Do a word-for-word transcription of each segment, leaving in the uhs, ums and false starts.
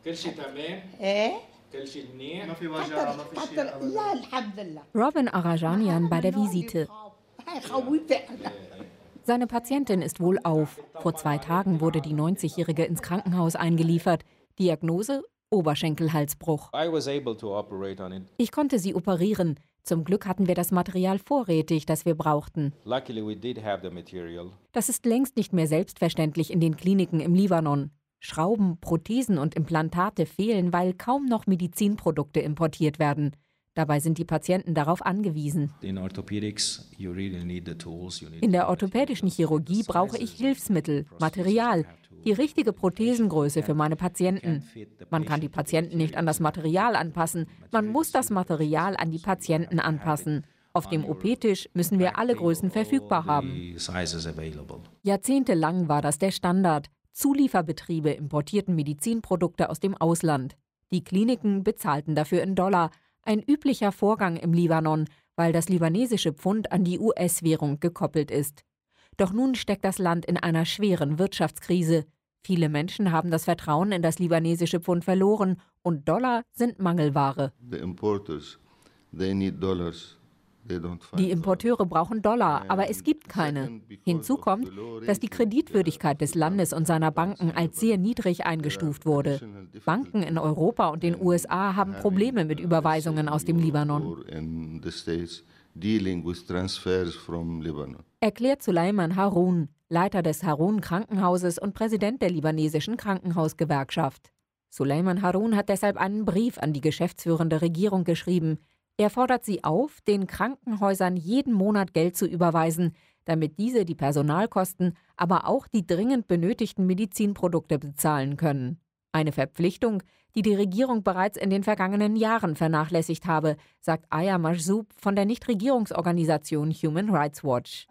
Robin Arajanian bei der Visite. Seine Patientin ist wohlauf. Vor zwei Tagen wurde die neunzigjährige ins Krankenhaus eingeliefert. Diagnose: Oberschenkelhalsbruch. Ich konnte sie operieren. Zum Glück hatten wir das Material vorrätig, das wir brauchten. Das ist längst nicht mehr selbstverständlich in den Kliniken im Libanon. Schrauben, Prothesen und Implantate fehlen, weil kaum noch Medizinprodukte importiert werden. Dabei sind die Patienten darauf angewiesen. In der orthopädischen Chirurgie brauche ich Hilfsmittel, Material, die richtige Prothesengröße für meine Patienten. Man kann die Patienten nicht an das Material anpassen, man muss das Material an die Patienten anpassen. Auf dem O P-Tisch müssen wir alle Größen verfügbar haben. Jahrzehntelang war das der Standard. Zulieferbetriebe importierten Medizinprodukte aus dem Ausland. Die Kliniken bezahlten dafür in Dollar. Ein üblicher Vorgang im Libanon, weil das libanesische Pfund an die U S-Währung gekoppelt ist. Doch nun steckt das Land in einer schweren Wirtschaftskrise. Viele Menschen haben das Vertrauen in das libanesische Pfund verloren und Dollar sind Mangelware. Die Importeure brauchen Dollar, aber es gibt keine. Hinzu kommt, dass die Kreditwürdigkeit des Landes und seiner Banken als sehr niedrig eingestuft wurde. Banken in Europa und den U S A haben Probleme mit Überweisungen aus dem Libanon. Erklärt Suleiman Haroun, Leiter des Haroun Krankenhauses und Präsident der libanesischen Krankenhausgewerkschaft. Suleiman Haroun hat deshalb einen Brief an die geschäftsführende Regierung geschrieben. Er fordert sie auf, den Krankenhäusern jeden Monat Geld zu überweisen, damit diese die Personalkosten, aber auch die dringend benötigten Medizinprodukte bezahlen können. Eine Verpflichtung, die die Regierung bereits in den vergangenen Jahren vernachlässigt habe, sagt Aya Majzoub von der Nichtregierungsorganisation Human Rights Watch.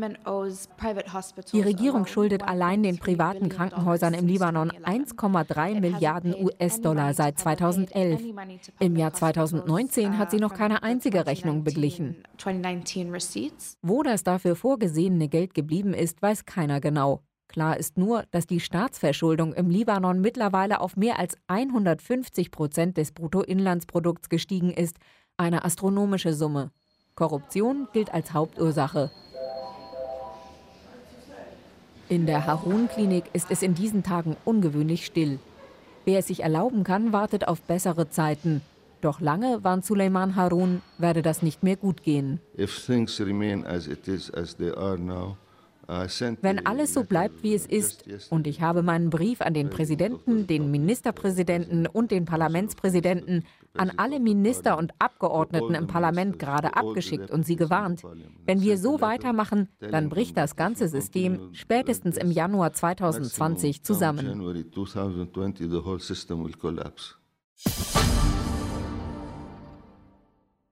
Die Regierung schuldet allein den privaten Krankenhäusern im Libanon eins Komma drei Milliarden U S-Dollar seit zweitausendelf. Im Jahr zweitausendneunzehn hat sie noch keine einzige Rechnung beglichen. Wo das dafür vorgesehene Geld geblieben ist, weiß keiner genau. Klar ist nur, dass die Staatsverschuldung im Libanon mittlerweile auf mehr als hundertfünfzig Prozent des Bruttoinlandsprodukts gestiegen ist, eine astronomische Summe. Korruption gilt als Hauptursache. In der Haroun-Klinik ist es in diesen Tagen ungewöhnlich still. Wer es sich erlauben kann, wartet auf bessere Zeiten. Doch lange, warnt Suleiman Haroun, werde das nicht mehr gut gehen. If things remain as it is, as they are now, Wenn alles so bleibt, wie es ist, und ich habe meinen Brief an den Präsidenten, den Ministerpräsidenten und den Parlamentspräsidenten, an alle Minister und Abgeordneten im Parlament gerade abgeschickt und sie gewarnt. Wenn wir so weitermachen, dann bricht das ganze System spätestens im Januar zweitausendzwanzig zusammen.